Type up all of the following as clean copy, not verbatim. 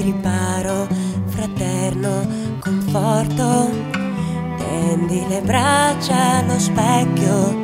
riparo, fraterno conforto, tendi le braccia allo specchio,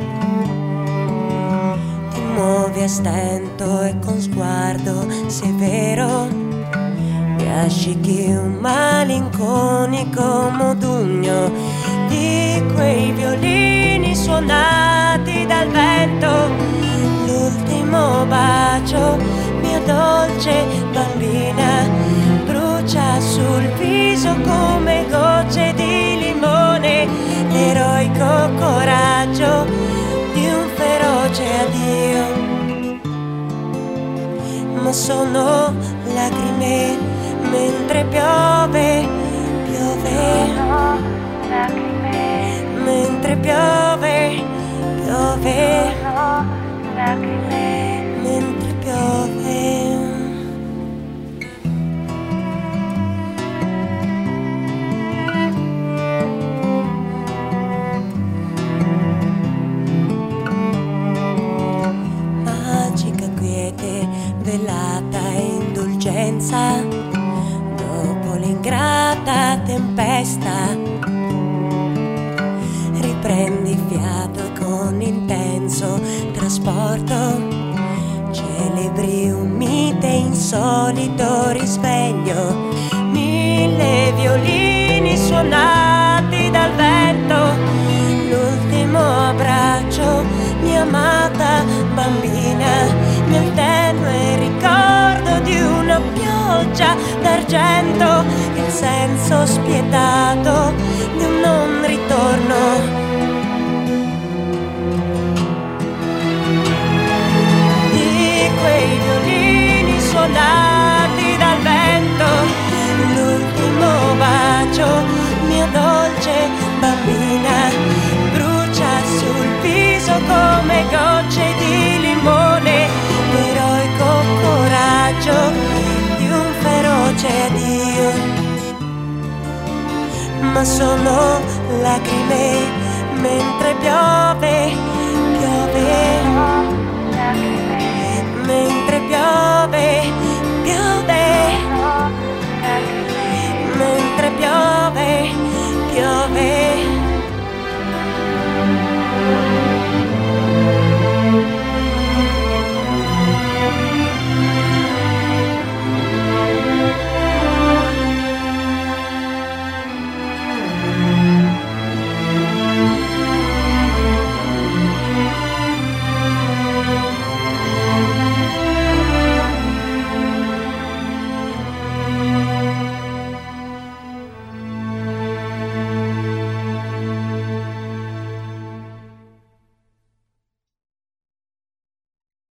ti muovi a stento e con sguardo severo, mi asciughi un malinconico modugno di quei violini suonati dal vento. L'ultimo bacio, mia dolce bambina, brucia sul viso come gocce di limone, l'eroico coraggio di un feroce addio. Ma sono lacrime mentre piove, piove, mentre piove, piove, mentre piove. Magica quiete, velata indulgenza, dopo l'ingrata tempesta, riprendi fiato e con intenso trasporto celebri un mite insolito risveglio. 1000 violini suonati dal vento, l'ultimo abbraccio, mia amata bambina, nel tenue ricordo di una pioggia d'argento, il senso spietato di un non ritorno. Di quei violini suonati dal vento, l'ultimo bacio, mia dolce bambina, brucia sul viso come gocce di limone, l'eroico coraggio di un feroce addio. Ma sono lacrime mentre piove, piove, mentre piove.